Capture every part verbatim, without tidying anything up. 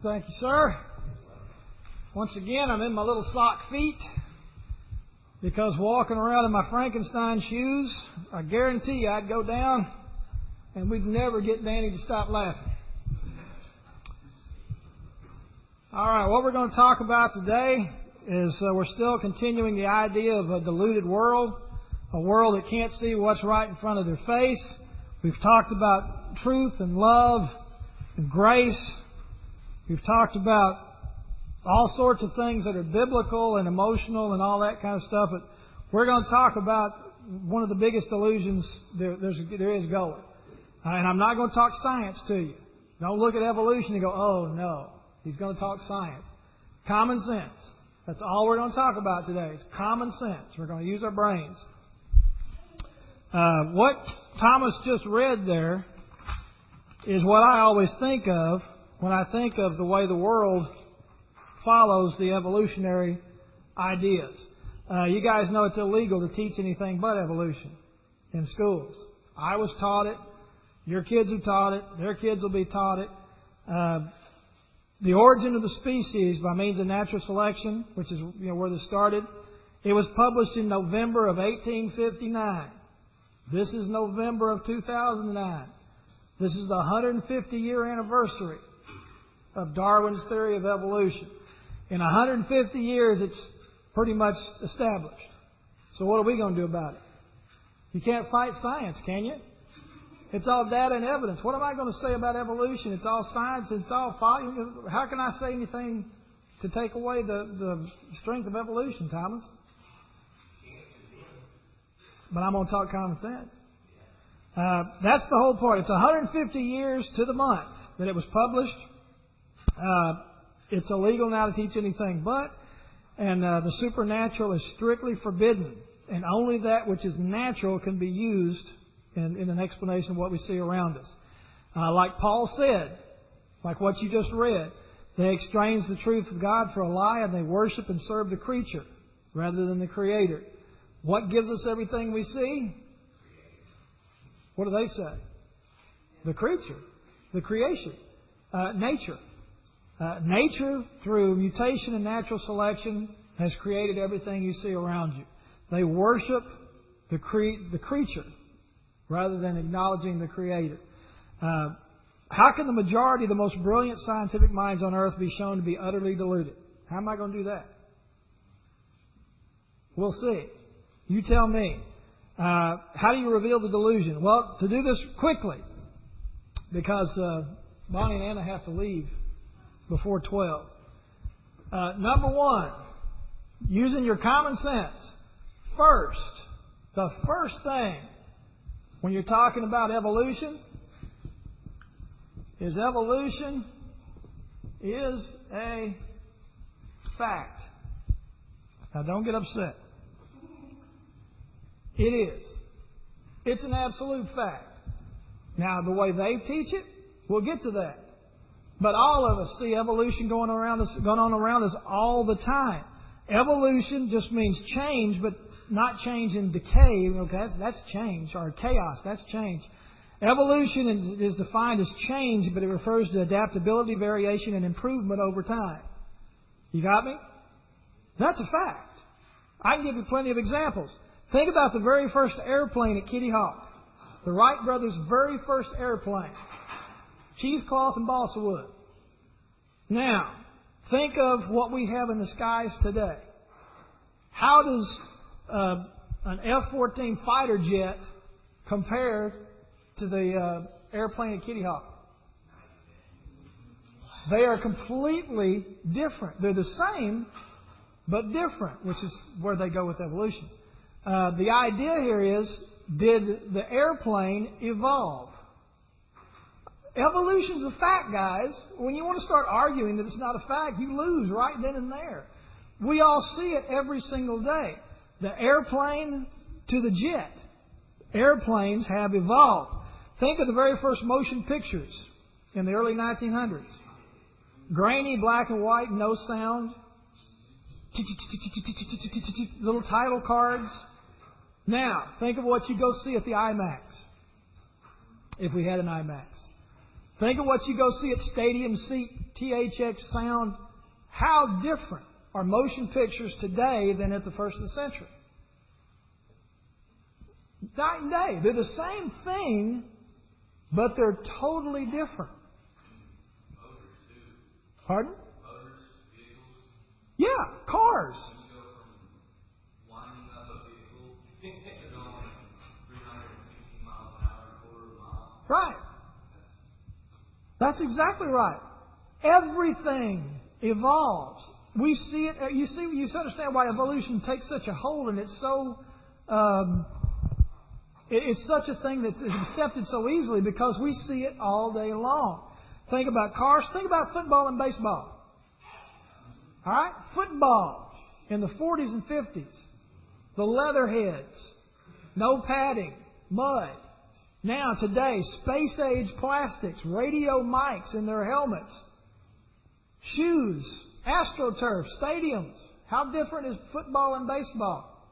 Thank you, sir. Once again, I'm in my little sock feet because walking around in my Frankenstein shoes, I guarantee you I'd go down and we'd never get Danny to stop laughing. All right, what we're going to talk about today is uh, we're still continuing the idea of a deluded world, a world that can't see what's right in front of their face. We've talked about truth and love and grace. We've talked about all sorts of things that are biblical and emotional and all that kind of stuff. But we're going to talk about one of the biggest delusions there, there's, there is going. Uh, and I'm not going to talk science to you. Don't look at evolution and go, oh, no. He's going to talk science. Common sense. That's all we're going to talk about today. It's common sense. We're going to use our brains. Uh, what Thomas just read there is what I always think of when I think of the way the world follows the evolutionary ideas. Uh, you guys know it's illegal to teach anything but evolution in schools. I was taught it. Your kids are taught it. Their kids will be taught it. Uh, the origin of the species by means of natural selection, which is you know where this started, it was published in November of eighteen fifty-nine. This is November of two thousand nine. This is the one hundred fifty year anniversary of Darwin's theory of evolution. In one hundred fifty years, it's pretty much established. So what are we going to do about it? You can't fight science, can you? It's all data and evidence. What am I going to say about evolution? It's all science. It's all... How can I say anything to take away the, the strength of evolution, Thomas? But I'm going to talk common sense. Uh, that's the whole point. It's one hundred fifty years to the month that it was published. Uh, it's illegal now to teach anything but, and uh, the supernatural is strictly forbidden, and only that which is natural can be used in, in an explanation of what we see around us. Uh, like Paul said, like what you just read, they exchange the truth of God for a lie, and they worship and serve the creature rather than the Creator. What gives us everything we see? What do they say? The creature, the creation, uh, nature. Uh, nature, through mutation and natural selection, has created everything you see around you. They worship the, cre- the creature rather than acknowledging the Creator. Uh, how can the majority of the most brilliant scientific minds on earth be shown to be utterly deluded? How am I going to do that? We'll see. You tell me. Uh, how do you reveal the delusion? Well, to do this quickly, because uh, Bonnie and Anna have to leave before twelve. Uh, number one, using your common sense. First, the first thing when you're talking about evolution is evolution is a fact. Now, don't get upset. It is. It's an absolute fact. Now, the way they teach it, we'll get to that. But all of us see evolution going around us, going on around us all the time. Evolution just means change, but not change in decay. Okay, that's, that's change. Or chaos, that's change. Evolution is defined as change, but it refers to adaptability, variation, and improvement over time. You got me? That's a fact. I can give you plenty of examples. Think about the very first airplane at Kitty Hawk. The Wright brothers' very first airplane. Cheesecloth and balsa wood. Now, think of what we have in the skies today. How does uh, an F fourteen fighter jet compare to the uh, airplane at Kitty Hawk? They are completely different. They're the same, but different, which is where they go with evolution. Uh, the idea here is, did the airplane evolve? Evolution's a fact, guys. When you want to start arguing that it's not a fact, you lose right then and there. We all see it every single day. The airplane to the jet. Airplanes have evolved. Think of the very first motion pictures in the early nineteen hundreds. Grainy, black and white, no sound. Little title cards. Now, think of what you go see at the IMAX. If we had an IMAX. Think of what you go see at stadium seat T H X sound, how different are motion pictures today than at the first of the century? Night and day. They're the same thing, but they're totally different. Motors, too. Pardon? Motors, vehicles. Yeah, cars. When you go from winding up a vehicle to going three hundred sixty miles an hour, a quarter of a mile. Right. That's exactly right. Everything evolves. We see it. You see, you understand why evolution takes such a hold, and it's so. Um, It's such a thing that's accepted so easily because we see it all day long. Think about cars. Think about football and baseball. All right? Football in the forties and fifties. The leatherheads. No padding. Mud. Now, today, space-age plastics. Radio mics in their helmets. Shoes. AstroTurf. Stadiums. How different is football and baseball?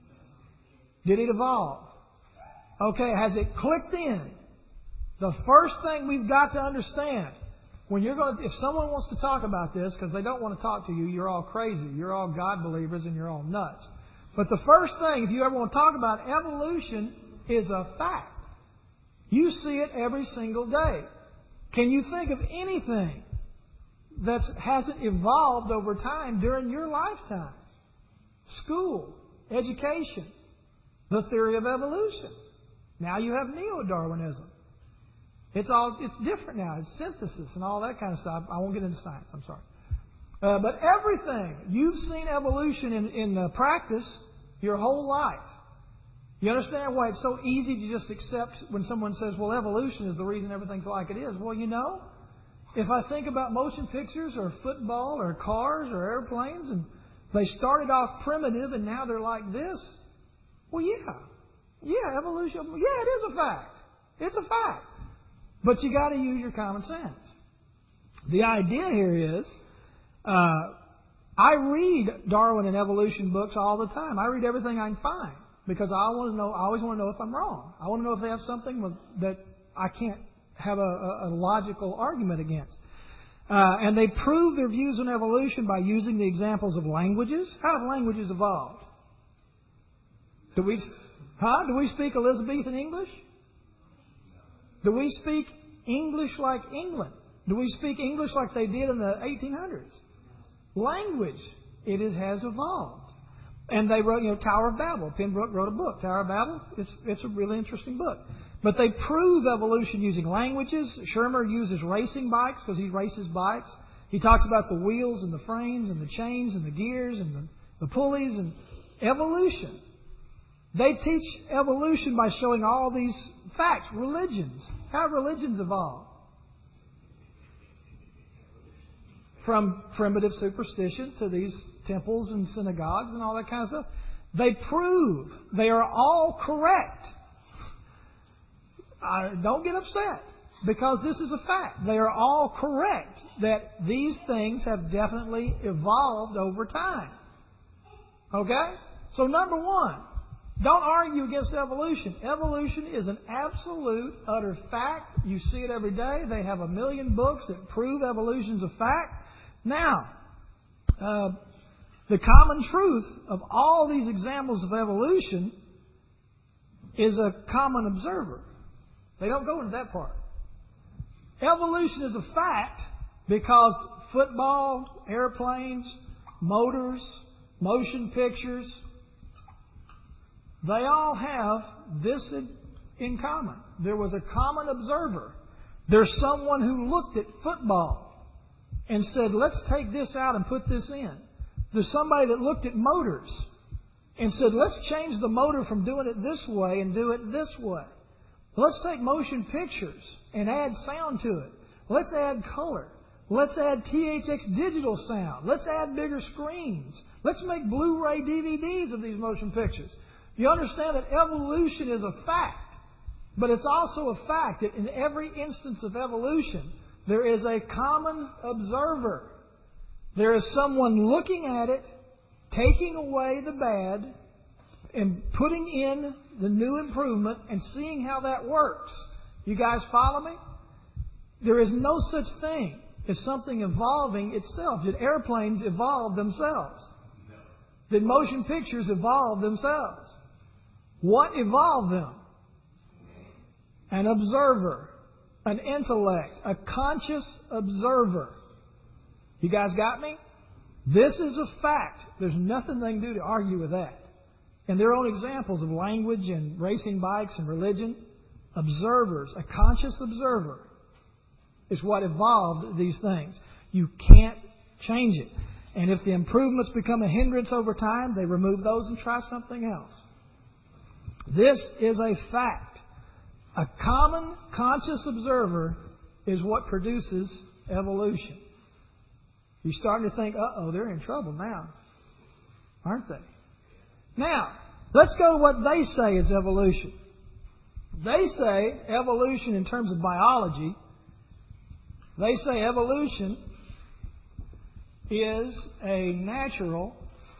Did it evolve? Okay, has it clicked in? The first thing we've got to understand, when you're going to, if someone wants to talk about this, because they don't want to talk to you, you're all crazy. You're all God believers and you're all nuts. But the first thing, if you ever want to talk about evolution, is a fact. You see it every single day. Can you think of anything that hasn't evolved over time during your lifetime? School, education, the theory of evolution. Now you have neo-Darwinism. It's all it's different now. It's synthesis and all that kind of stuff. I won't get into science. I'm sorry. Uh, but everything you've seen evolution in in uh, practice your whole life. You understand why it's so easy to just accept when someone says, "Well, evolution is the reason everything's like it is." Well, you know, if I think about motion pictures or football or cars or airplanes, and they started off primitive and now they're like this. Well, yeah. Yeah, evolution. Yeah, it is a fact. It's a fact. But you got to use your common sense. The idea here is, uh, I read Darwin and evolution books all the time. I read everything I can find because I want to know. I always want to know if I'm wrong. I want to know if they have something that I can't have a, a, a logical argument against. Uh, and they prove their views on evolution by using the examples of languages. How have languages evolved? Do we? Huh? Do we speak Elizabethan English? Do we speak English like England? Do we speak English like they did in the eighteen hundreds? Language, it is, has evolved. And they wrote, you know, Tower of Babel. Pembroke wrote a book, Tower of Babel. It's, it's a really interesting book. But they prove evolution using languages. Shermer uses racing bikes because he races bikes. He talks about the wheels and the frames and the chains and the gears and the, the pulleys and evolution. They teach evolution by showing all these facts. Religions. How have religions evolved? From primitive superstition to these temples and synagogues and all that kind of stuff. They prove they are all correct. Uh, don't get upset because this is a fact. They are all correct that these things have definitely evolved over time. Okay? So number one, don't argue against evolution. Evolution is an absolute, utter fact. You see it every day. They have a million books that prove evolution's a fact. Now, uh, the common truth of all these examples of evolution is a common observer. They don't go into that part. Evolution is a fact because football, airplanes, motors, motion pictures, they all have this in, in common. There was a common observer. There's someone who looked at football and said, let's take this out and put this in. There's somebody that looked at motors and said, let's change the motor from doing it this way and do it this way. Let's take motion pictures and add sound to it. Let's add color. Let's add T H X digital sound. Let's add bigger screens. Let's make Blu-ray D V Ds of these motion pictures. You understand that evolution is a fact, but it's also a fact that in every instance of evolution, there is a common observer. There is someone looking at it, taking away the bad, and putting in the new improvement and seeing how that works. You guys follow me? There is no such thing Is something evolving itself? Did airplanes evolve themselves? Did motion pictures evolve themselves? What evolved them? An observer, an intellect, a conscious observer. You guys got me? This is a fact. There's nothing they can do to argue with that. And their own examples of language and racing bikes and religion, observers, a conscious observer is what evolved these things. You can't change it. And if the improvements become a hindrance over time, they remove those and try something else. This is a fact. A common conscious observer is what produces evolution. You're starting to think, uh-oh, they're in trouble now. Aren't they? Now, let's go to what they say is evolution. They say evolution in terms of biology, they say evolution is a natural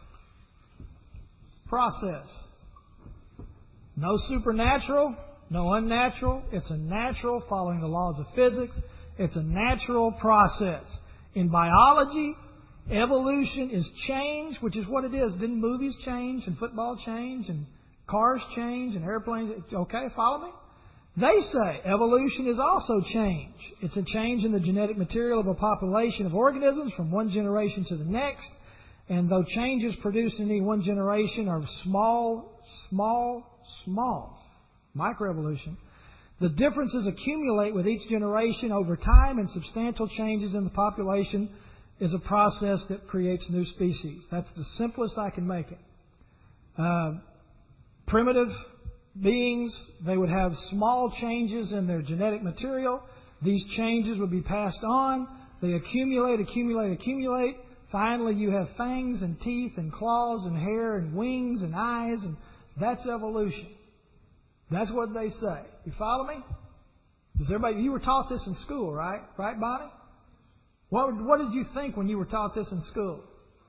process. No supernatural, no unnatural. It's a natural, following the laws of physics. It's a natural process. In biology, evolution is change, which is what it is. Didn't movies change and football change and cars change and airplanes? Okay, follow me? They say evolution is also change. It's a change in the genetic material of a population of organisms from one generation to the next. And though changes produced in any one generation are small, small, small, microevolution, the differences accumulate with each generation over time, and substantial changes in the population is a process that creates new species. That's the simplest I can make it. Uh, primitive beings, they would have small changes in their genetic material. These changes would be passed on. They accumulate, accumulate, accumulate. Finally, you have fangs and teeth and claws and hair and wings and eyes, and that's evolution. That's what they say. You follow me? Does everybody? You were taught this in school, right? Right, Bonnie? What, what did you think when you were taught this in school?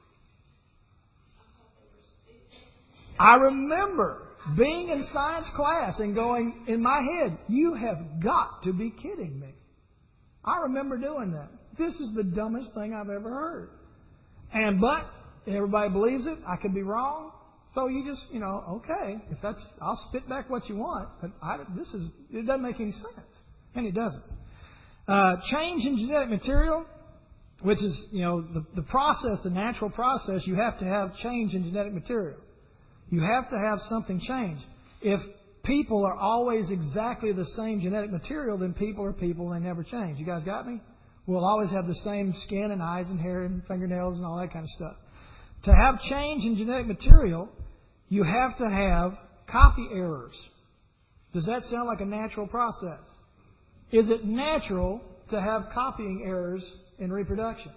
I remember being in science class and going in my head, you have got to be kidding me. I remember doing that. This is the dumbest thing I've ever heard. And but everybody believes it. I could be wrong. So you just, you know, okay, if that's, I'll spit back what you want, but I, this is, it doesn't make any sense. And it doesn't. Uh, change in genetic material, which is, you know, the, the process, the natural process, you have to have change in genetic material. You have to have something change. If people are always exactly the same genetic material, then people are people and they never change. You guys got me? We'll always have the same skin and eyes and hair and fingernails and all that kind of stuff. To have change in genetic material, you have to have copy errors. Does that sound like a natural process? Is it natural to have copying errors in reproduction?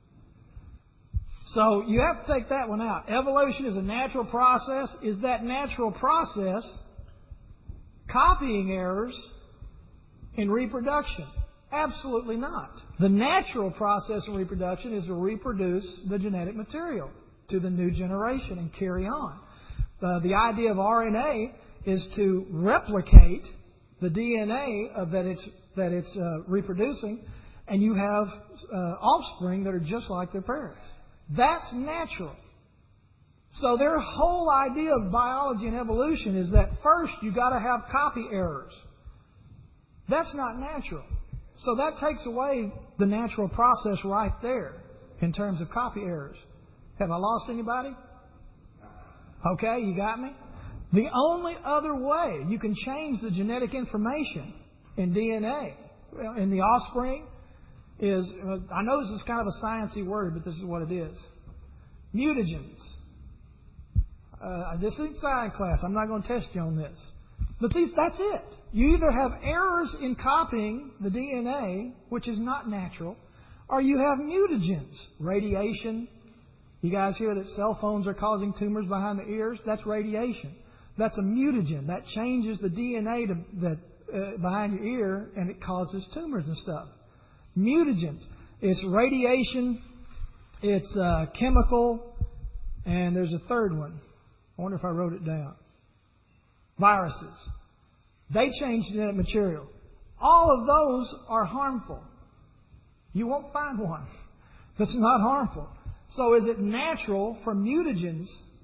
So you have to take that one out. Evolution is a natural process. Is that natural process copying errors in reproduction? Absolutely not. The natural process of reproduction is to reproduce the genetic material to the new generation and carry on. Uh, the idea of R N A is to replicate the D N A of that it's that it's uh, reproducing, and you have uh, offspring that are just like their parents. That's natural. So their whole idea of biology and evolution is that first you got to have copy errors. That's not natural. So that takes away the natural process right there in terms of copy errors. Have I lost anybody? Okay, you got me? The only other way you can change the genetic information in D N A, in the offspring, is, I know this is kind of a sciencey word, but this is what it is. Mutagens. Uh, this is science class. I'm not going to test you on this. But these, that's it. You either have errors in copying the D N A, which is not natural, or you have mutagens, radiation. You guys hear that cell phones are causing tumors behind the ears? That's radiation. That's a mutagen. That changes the D N A to, that, uh, behind your ear, and it causes tumors and stuff. Mutagens. It's radiation, it's uh, chemical, and there's a third one. I wonder if I wrote it down. Viruses. They change genetic material. All of those are harmful. You won't find one that's not harmful. So is it natural for mutagens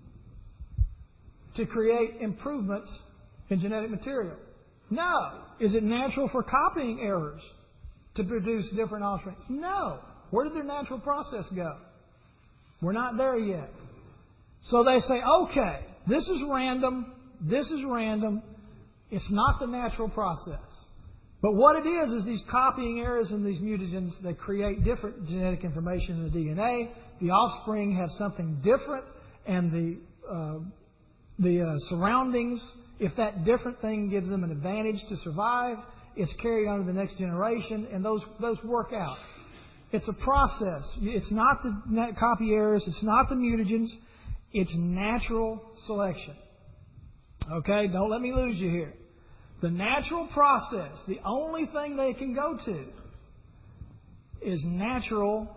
to create improvements in genetic material? No. Is it natural for copying errors to produce different offspring? No. Where did their natural process go? We're not there yet. So they say, okay, this is random, this is random, it's not the natural process. But what it is, is these copying errors in these mutagens that create different genetic information in the D N A. The offspring have something different, and the uh, the uh, surroundings, if that different thing gives them an advantage to survive, it's carried on to the next generation, and those those work out. It's a process. It's not the copy errors. It's not the mutagens. It's natural selection. Okay? Don't let me lose you here. The natural process, the only thing they can go to is natural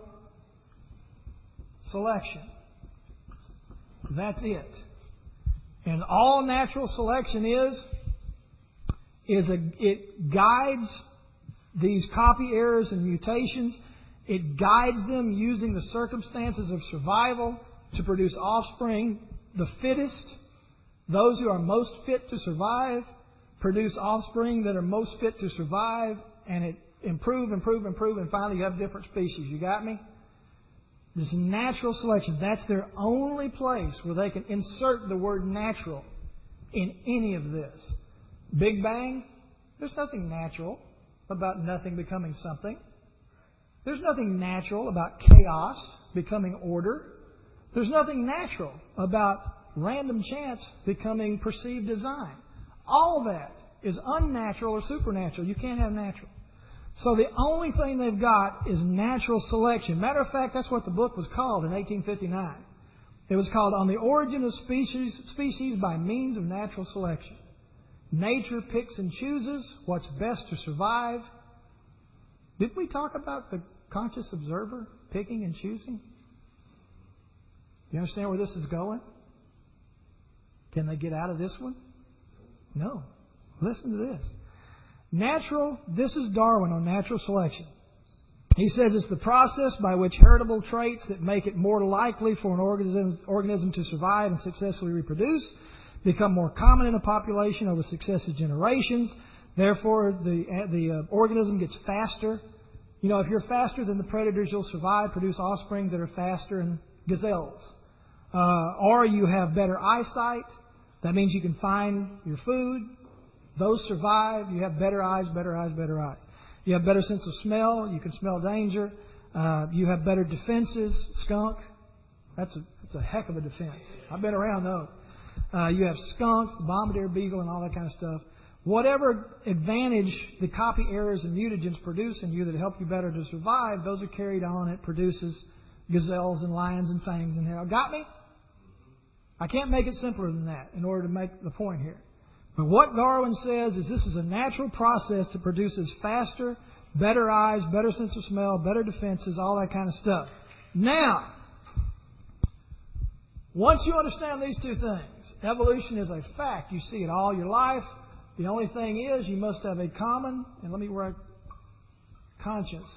selection. That's it. And all natural selection is, is a, it guides these copy errors and mutations. It guides them using the circumstances of survival to produce offspring. The fittest, those who are most fit to survive, produce offspring that are most fit to survive, and it improve, improve, improve, and finally you have different species. You got me? This natural selection. That's their only place where they can insert the word natural in any of this. Big Bang, there's nothing natural about nothing becoming something. There's nothing natural about chaos becoming order. There's nothing natural about random chance becoming perceived design. All that is unnatural or supernatural. You can't have natural. So the only thing they've got is natural selection. Matter of fact, that's what the book was called in eighteen fifty-nine. It was called On the Origin of Species, Species by Means of Natural Selection. Nature picks and chooses what's best to survive. Didn't we talk about the conscious observer picking and choosing? You understand where this is going? Can they get out of this one? No. Listen to this. Natural, this is Darwin on natural selection. He says it's the process by which heritable traits that make it more likely for an organism, organism to survive and successfully reproduce become more common in a population over successive generations. Therefore, the, the uh, organism gets faster. You know, if you're faster than the predators, you'll survive, produce offspring that are faster than gazelles. Uh, or you have better eyesight. That means you can find your food. Those survive. You have better eyes, better eyes, better eyes. You have better sense of smell. You can smell danger. Uh, you have better defenses. Skunk. That's a, that's a heck of a defense. I've been around those. Uh, you have skunk, the bombardier beetle, and all that kind of stuff. Whatever advantage the copy errors and mutagens produce in you that help you better to survive, those are carried on. It produces gazelles and lions and fangs and hell. Got me? I can't make it simpler than that in order to make the point here. But what Darwin says is this is a natural process that produces faster, better eyes, better sense of smell, better defenses, all that kind of stuff. Now, once you understand these two things, evolution is a fact. You see it all your life. The only thing is you must have a common, and let me write conscience.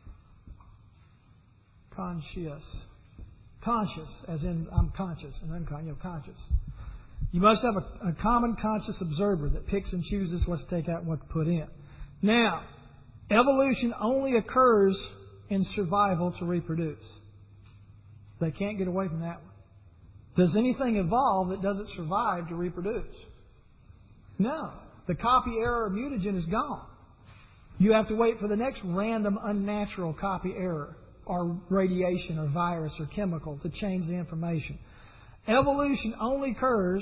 Conscious. Conscious, as in I'm conscious and unconscious, you know, conscious. You must have a, a common conscious observer that picks and chooses what to take out and what to put in. Now, evolution only occurs in survival to reproduce. They can't get away from that one. Does anything evolve that doesn't survive to reproduce? No. The copy error or mutagen is gone. You have to wait for the next random unnatural copy error or radiation or virus or chemical to change the information. Evolution only occurs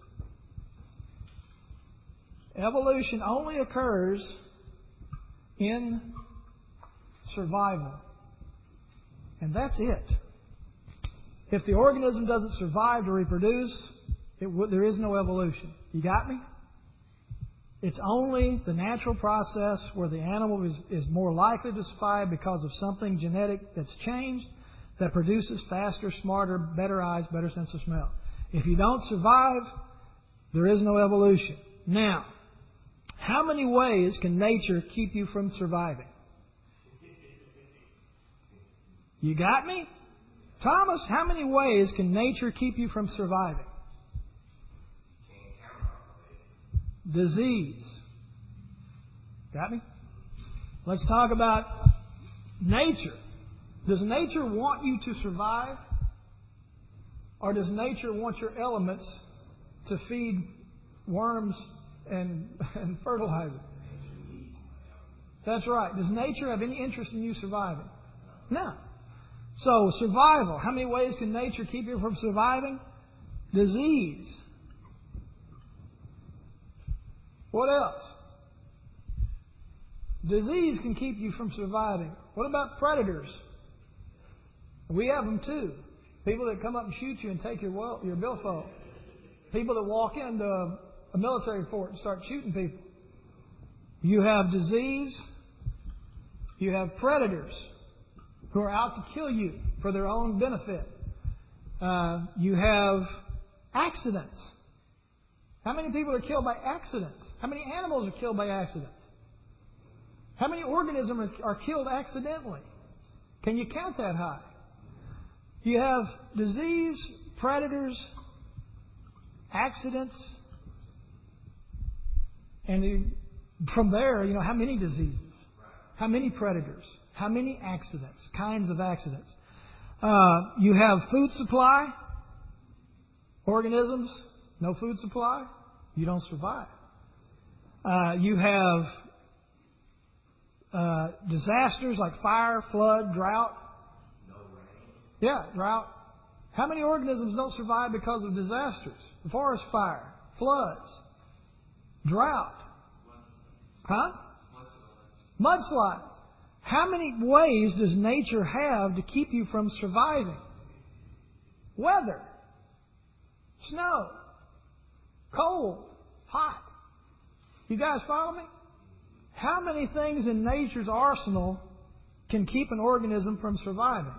evolution only occurs in survival. And that's it. If the organism doesn't survive to reproduce, it w- there is no evolution. You got me? It's only the natural process where the animal is, is more likely to survive because of something genetic that's changed that produces faster, smarter, better eyes, better sense of smell. If you don't survive, there is no evolution. Now, how many ways can nature keep you from surviving? You got me? Thomas, how many ways can nature keep you from surviving? Disease. Got me? Let's talk about nature. Does nature want you to survive? Or does nature want your elements to feed worms and, and fertilizer? That's right. Does nature have any interest in you surviving? No. So, survival. How many ways can nature keep you from surviving? Disease. What else? Disease can keep you from surviving. What about predators? We have them too. People that come up and shoot you and take your well, your billfold. People that walk into a, a military fort and start shooting people. You have disease. You have predators who are out to kill you for their own benefit. Uh, you have accidents. How many people are killed by accidents? How many animals are killed by accidents? How many organisms are, are killed accidentally? Can you count that high? You have disease, predators, accidents, and you, from there, you know, how many diseases? How many predators? How many accidents? Kinds of accidents. Uh, you have food supply, organisms, no food supply, you don't survive. Uh, you have uh, disasters like fire, flood, drought. No rain. Yeah, drought. How many organisms don't survive because of disasters? Forest fire, floods, drought. Huh? Mudslides. How many ways does nature have to keep you from surviving? Weather, snow, cold, hot. You guys follow me? How many things in nature's arsenal can keep an organism from surviving?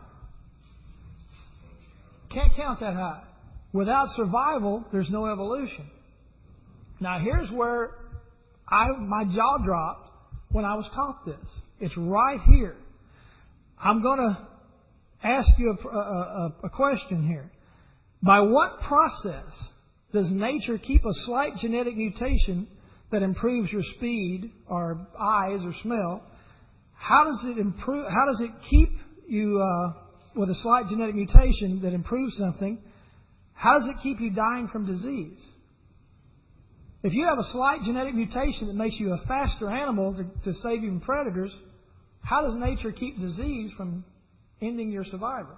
Can't count that high. Without survival, there's no evolution. Now here's where I my jaw dropped when I was taught this. It's right here. I'm going to ask you a, a, a question here. By what process does nature keep a slight genetic mutation that improves your speed or eyes or smell? How does it improve? How does it keep you uh, with a slight genetic mutation that improves something? How does it keep you dying from disease? If you have a slight genetic mutation that makes you a faster animal to, to save you from predators, how does nature keep disease from ending your survival?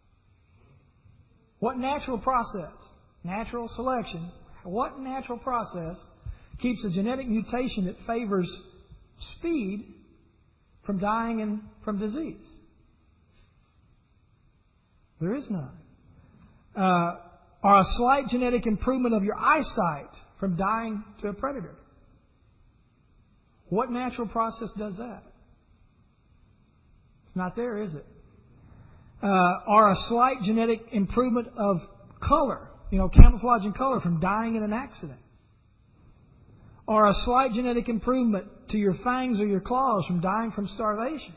What natural process, natural selection, what natural process keeps a genetic mutation that favors speed from dying and from disease? There is none. Uh, or a slight genetic improvement of your eyesight from dying to a predator. What natural process does that? It's not there, is it? Uh, or a slight genetic improvement of color, you know, camouflaging color from dying in an accident. Or a slight genetic improvement to your fangs or your claws from dying from starvation.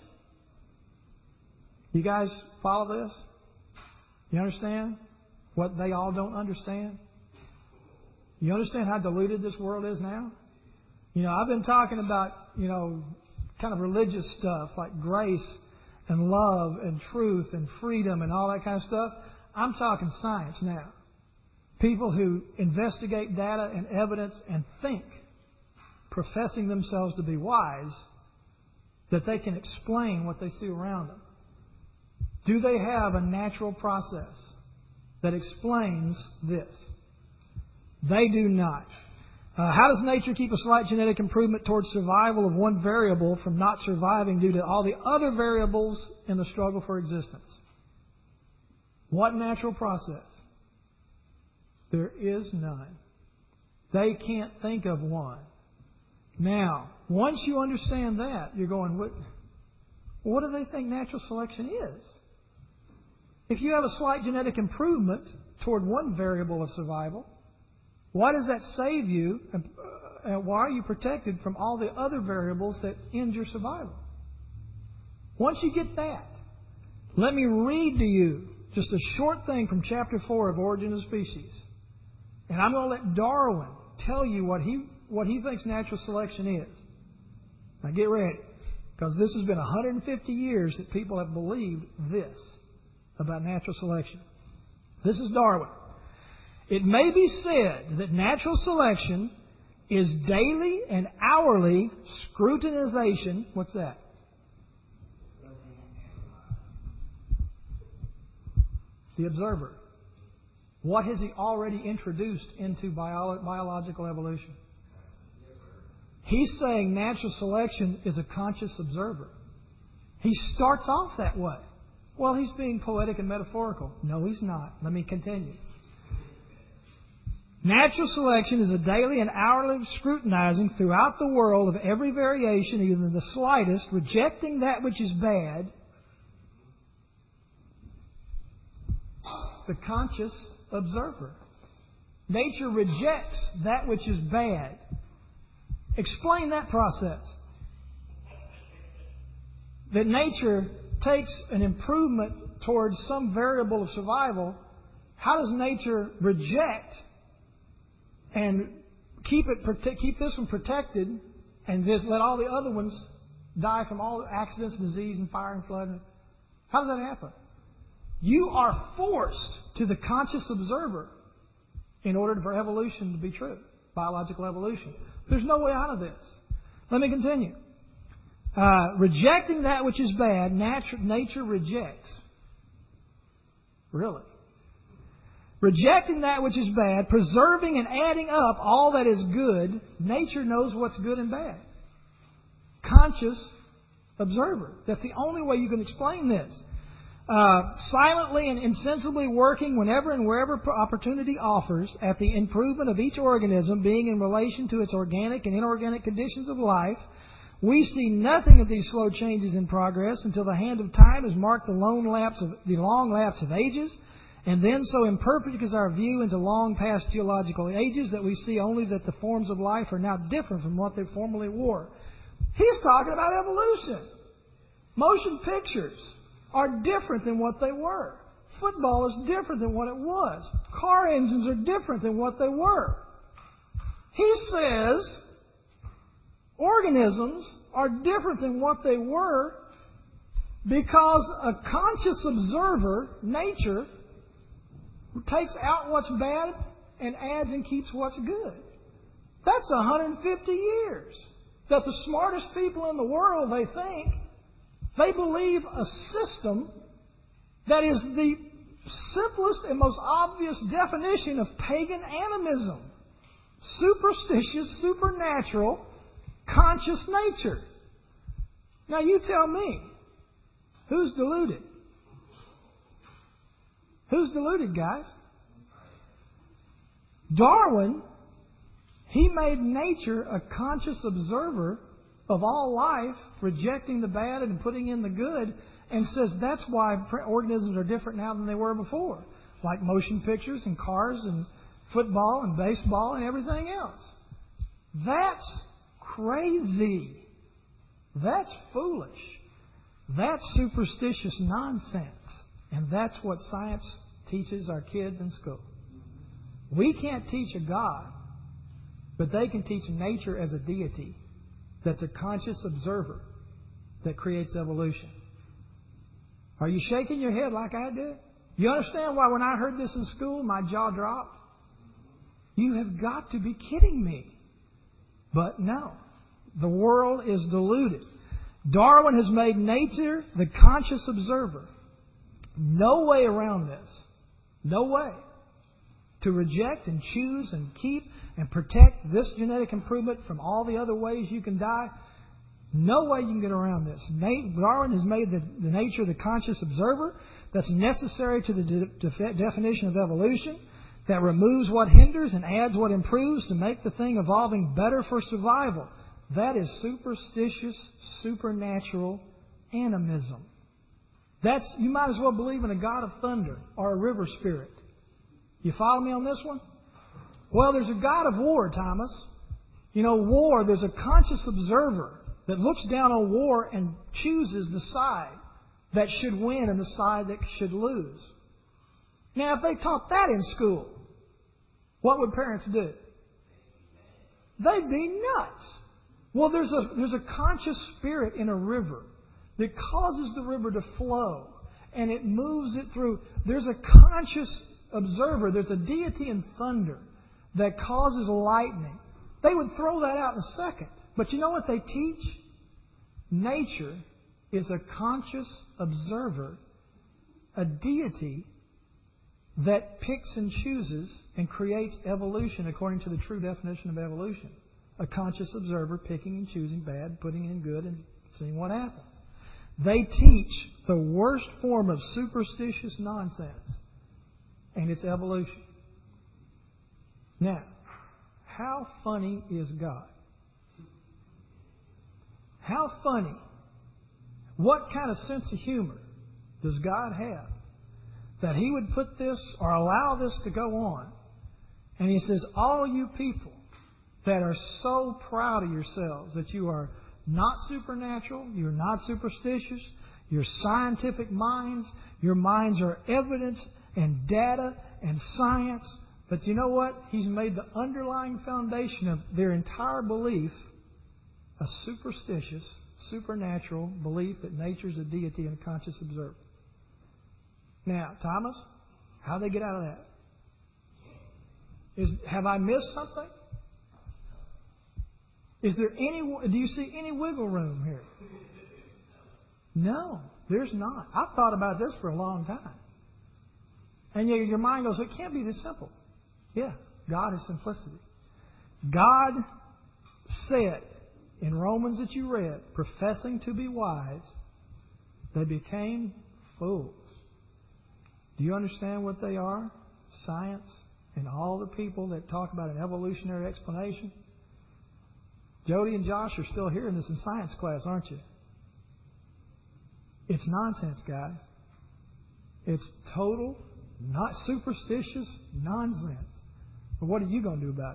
You guys follow this? You understand what they all don't understand? You understand how diluted this world is now? You know, I've been talking about, you know, kind of religious stuff like grace and love and truth and freedom and all that kind of stuff. I'm talking science now. People who investigate data and evidence and think, professing themselves to be wise, that they can explain what they see around them. Do they have a natural process that explains this? They do not. Uh, how does nature keep a slight genetic improvement towards survival of one variable from not surviving due to all the other variables in the struggle for existence? What natural process? There is none. They can't think of one. Now, once you understand that, you're going, what, what do they think natural selection is? If you have a slight genetic improvement toward one variable of survival, why does that save you, and uh, why are you protected from all the other variables that end your survival? Once you get that, Let me read to you just a short thing from chapter four of Origin of Species. And I'm going to let Darwin tell you what he what he thinks natural selection is. Now get ready, because this has been one hundred fifty years that people have believed this about natural selection. This is Darwin. It may be said that natural selection is daily and hourly scrutinization. What's that? The observer. What has he already introduced into bio- biological evolution? He's saying natural selection is a conscious observer. He starts off that way. Well, he's being poetic and metaphorical. No, he's not. Let me continue. Natural selection is a daily and hourly scrutinizing throughout the world of every variation, even the slightest, rejecting that which is bad. The conscious observer. Nature rejects that which is bad. Explain that process. That nature takes an improvement towards some variable of survival. How does nature reject and keep it keep this one protected and just let all the other ones die from all accidents, disease, and fire and flood? How does that happen? You are forced to the conscious observer in order for evolution to be true, biological evolution. There's no way out of this. Let me continue. Uh, rejecting that which is bad, nature, nature rejects. Really. Rejecting that which is bad, preserving and adding up all that is good, nature knows what's good and bad. Conscious observer. That's the only way you can explain this. Uh, silently and insensibly working whenever and wherever opportunity offers at the improvement of each organism being in relation to its organic and inorganic conditions of life, we see nothing of these slow changes in progress until the hand of time has marked the long lapse of, the long lapse of ages, and then so imperfect is our view into long past geological ages that we see only that the forms of life are now different from what they formerly were. He's talking about evolution. Motion pictures are different than what they were. Football is different than what it was. Car engines are different than what they were. He says organisms are different than what they were because a conscious observer, nature, takes out what's bad and adds and keeps what's good. That's one hundred fifty years that the smartest people in the world, they think, they believe a system that is the simplest and most obvious definition of pagan animism. Superstitious, supernatural, conscious nature. Now you tell me, who's deluded? Who's deluded, guys? Darwin, he made nature a conscious observer of all life, rejecting the bad and putting in the good, and says that's why organisms are different now than they were before. Like motion pictures and cars and football and baseball and everything else. That's crazy. That's foolish. That's superstitious nonsense. And that's what science teaches our kids in school. We can't teach a God, but they can teach nature as a deity that's a conscious observer that creates evolution. Are you shaking your head like I did? You understand why when I heard this in school, my jaw dropped? You have got to be kidding me. But no, the world is deluded. Darwin has made nature the conscious observer. No way around this. No way. To reject and choose and keep and protect this genetic improvement from all the other ways you can die. No way you can get around this. Darwin has made the, the nature the conscious observer that's necessary to the de- de- definition of evolution, that removes what hinders and adds what improves to make the thing evolving better for survival. That is superstitious, supernatural animism. That's, you might as well believe in a god of thunder or a river spirit. You follow me on this one? Well, there's a god of war, Thomas. You know, war, there's a conscious observer that looks down on war and chooses the side that should win and the side that should lose. Now, if they taught that in school, what would parents do? They'd be nuts. Well, there's a, there's a conscious spirit in a river that causes the river to flow, and it moves it through. There's a conscious observer. There's a deity in thunder that causes lightning. They would throw that out in a second. But you know what they teach? Nature is a conscious observer, a deity that picks and chooses and creates evolution according to the true definition of evolution. A conscious observer picking and choosing bad, putting in good, and seeing what happens. They teach the worst form of superstitious nonsense, and it's evolution. Now, how funny is God? How funny? What kind of sense of humor does God have that He would put this or allow this to go on? And He says, all you people that are so proud of yourselves that you are not supernatural, you're not superstitious, you're scientific minds, your minds are evidence and data and science. But you know what? He's made the underlying foundation of their entire belief a superstitious, supernatural belief that nature's a deity and a conscious observer. Now, Thomas, how do they get out of that? Is, have I missed something? Is there any? Do you see any wiggle room here? No, there's not. I've thought about this for a long time. And your, your mind goes, it can't be this simple. Yeah, God is simplicity. God said in Romans that you read, professing to be wise, they became fools. Do you understand what they are? Science and all the people that talk about an evolutionary explanation. Jody and Josh are still hearing this in science class, aren't you? It's nonsense, guys. It's total, not superstitious nonsense. But what are you going to do about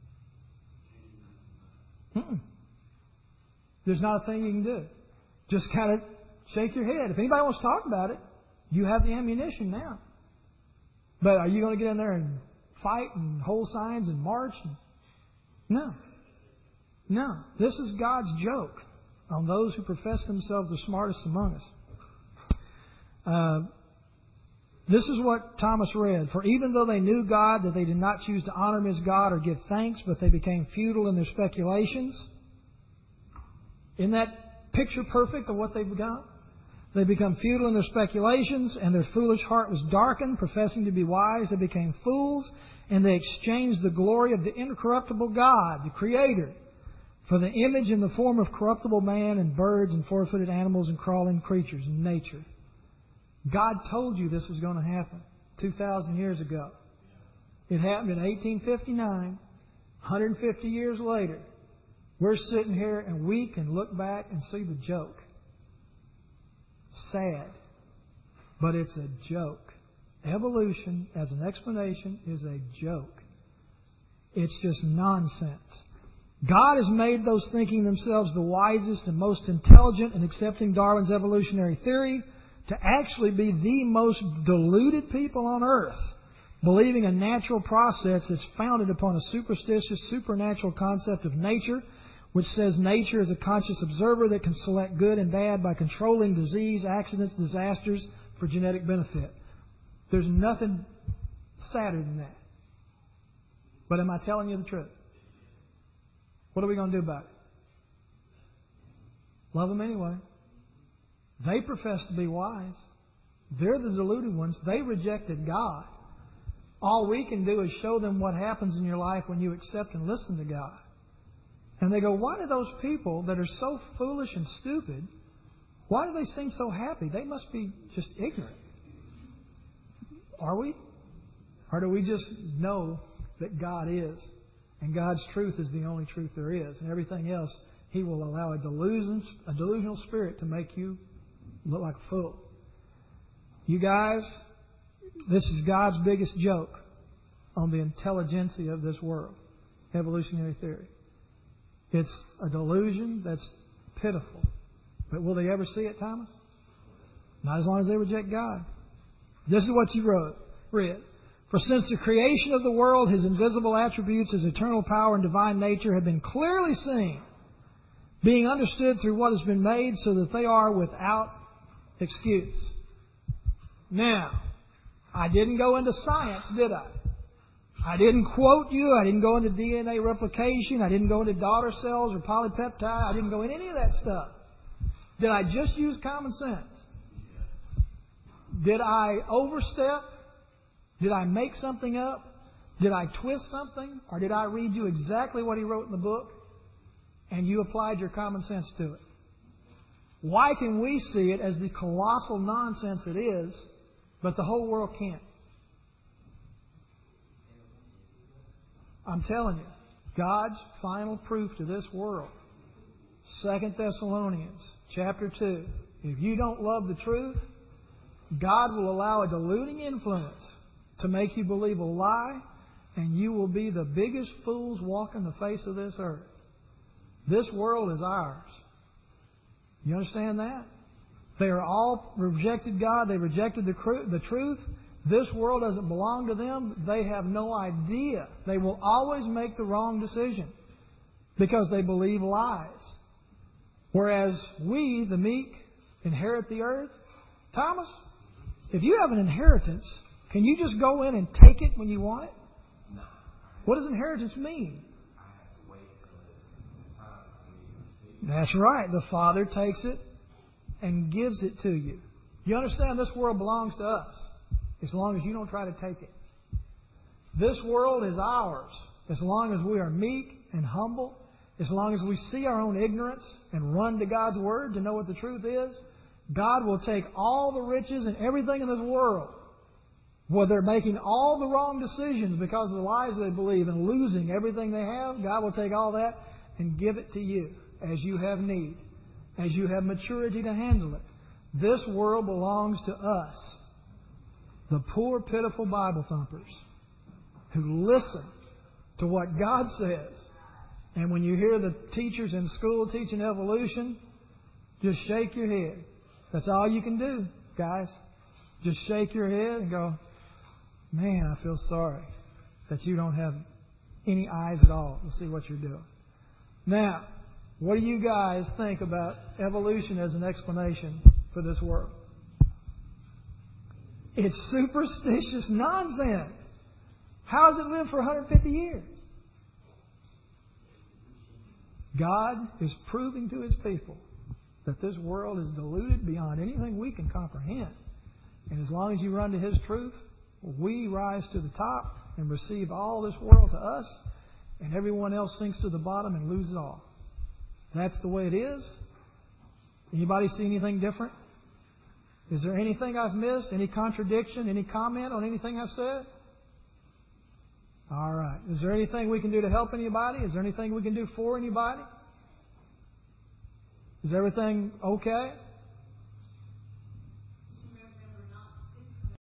it? Mm-mm. There's not a thing you can do. Just kind of shake your head. If anybody wants to talk about it, you have the ammunition now. But are you going to get in there and fight and hold signs and march? No. No. This is God's joke on those who profess themselves the smartest among us. Uh, this is what Thomas read. For even though they knew God, that they did not choose to honor Him as God or give thanks, but they became futile in their speculations. Isn't that picture perfect of what they've become? They become futile in their speculations, and their foolish heart was darkened. Professing to be wise, they became fools, and they exchanged the glory of the incorruptible God, the Creator, for the image in the form of corruptible man and birds and four-footed animals and crawling creatures in nature. God told you this was going to happen two thousand years ago. It happened in eighteen fifty-nine, one hundred fifty years later. We're sitting here and we can look back and see the joke. Sad, but it's a joke. Evolution as an explanation is a joke. It's just nonsense. God has made those thinking themselves the wisest and most intelligent in accepting Darwin's evolutionary theory to actually be the most deluded people on earth, believing a natural process that's founded upon a superstitious, supernatural concept of nature, which says nature is a conscious observer that can select good and bad by controlling disease, accidents, disasters for genetic benefit. There's nothing sadder than that. But am I telling you the truth? What are we going to do about it? Love them anyway. They profess to be wise. They're the deluded ones. They rejected God. All we can do is show them what happens in your life when you accept and listen to God. And they go, why do those people that are so foolish and stupid, why do they seem so happy? They must be just ignorant. Are we? Or do we just know that God is? And God's truth is the only truth there is. And everything else, He will allow a delusion, a delusional spirit to make you look like a fool. You guys, this is God's biggest joke on the intelligentsia of this world. Evolutionary theory. It's a delusion that's pitiful. But will they ever see it, Thomas? Not as long as they reject God. This is what you wrote, read. For since the creation of the world, His invisible attributes, His eternal power and divine nature have been clearly seen, being understood through what has been made, so that they are without excuse. Now, I didn't go into science, did I? I didn't quote you. I didn't go into D N A replication. I didn't go into daughter cells or polypeptide. I didn't go into any of that stuff. Did I just use common sense? Did I overstep? Did I make something up? Did I twist something? Or did I read you exactly what he wrote in the book and you applied your common sense to it? Why can we see it as the colossal nonsense it is, but the whole world can't? I'm telling you, God's final proof to this world, Second Thessalonians chapter two. If you don't love the truth, God will allow a deluding influence to make you believe a lie, and you will be the biggest fools walking the face of this earth. This world is ours. You understand that? They are all rejected God. They rejected the, cru- the truth. This world doesn't belong to them. They have no idea. They will always make the wrong decision because they believe lies. Whereas we, the meek, inherit the earth. Thomas, if you have an inheritance, can you just go in and take it when you want it? No. What does inheritance mean? I have to wait till it's time for me to receive. That's right. The Father takes it and gives it to you. You understand this world belongs to us as long as you don't try to take it. This world is ours as long as we are meek and humble, as long as we see our own ignorance and run to God's Word to know what the truth is. God will take all the riches and everything in this world, where they're making all the wrong decisions because of the lies they believe and losing everything they have. God will take all that and give it to you as you have need, as you have maturity to handle it. This world belongs to us, the poor, pitiful Bible thumpers who listen to what God says. And when you hear the teachers in school teaching evolution, just shake your head. That's all you can do, guys. Just shake your head and go, man, I feel sorry that you don't have any eyes at all to see what you're doing. Now, what do you guys think about evolution as an explanation for this world? It's superstitious nonsense. How has it lived for one hundred fifty years? God is proving to His people that this world is deluded beyond anything we can comprehend. And as long as you run to His truth, we rise to the top and receive all this world to us, and everyone else sinks to the bottom and loses all. That's the way it is. Anybody see anything different? Is there anything I've missed? Any contradiction? Any comment on anything I've said? All right. Is there anything we can do to help anybody? Is there anything we can do for anybody? Is everything okay?